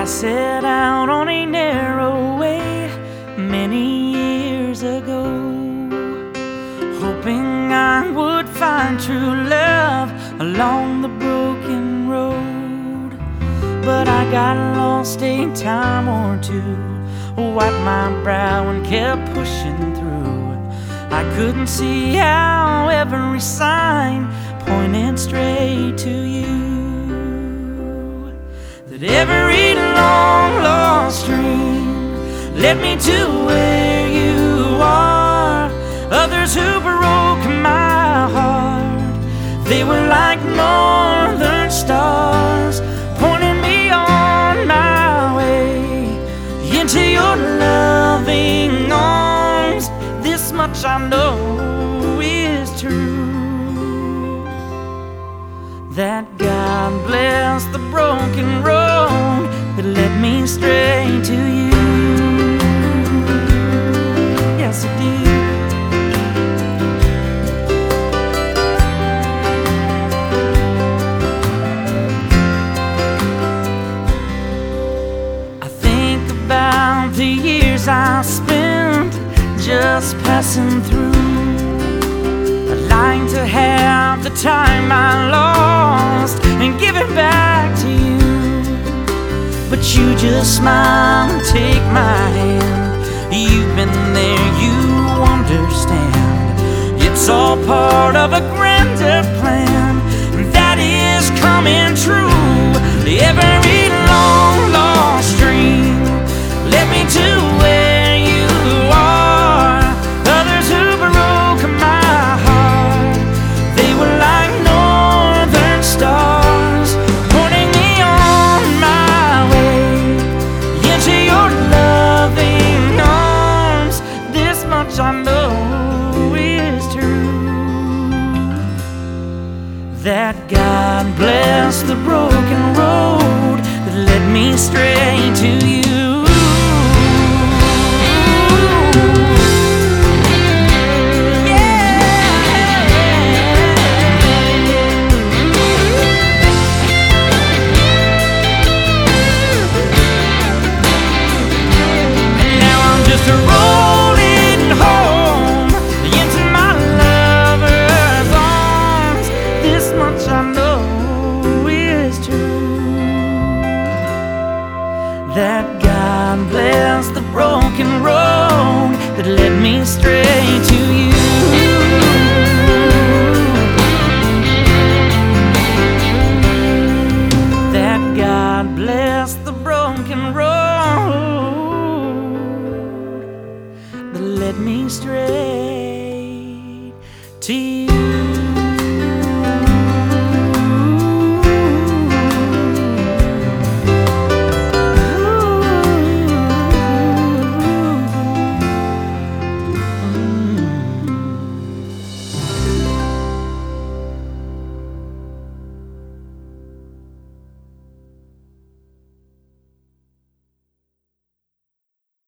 I set out on a narrow way many years ago, hoping I would find true love along the broken road. But I got lost a time or two, wiped my brow and kept pushing through. I couldn't see how every sign pointed straight to you, that every long lost dream led me to where you are. Others who broke my heart, they were like northern stars, pointing me on my way into your loving arms. This much I know is true, that God bless the broken road that led me straight to you. Yes, it did. I think about the years I spent just passing through. I'd like to have the time I lost and give it back to you, but you just smile and take my hand. You've been there, you understand. It's all part of a grander plan that is coming true. Every long lost dream led me to where you are. Others who broke my heart, they were like northern stars, pointing me on my way into your loving arms. This much I know is true, that God bless the broken road that led me straight to you. Rolling home into my lover's arms. This much I know is true, that God bless the broken road that led me straight to you. That God bless the broken road that led me straight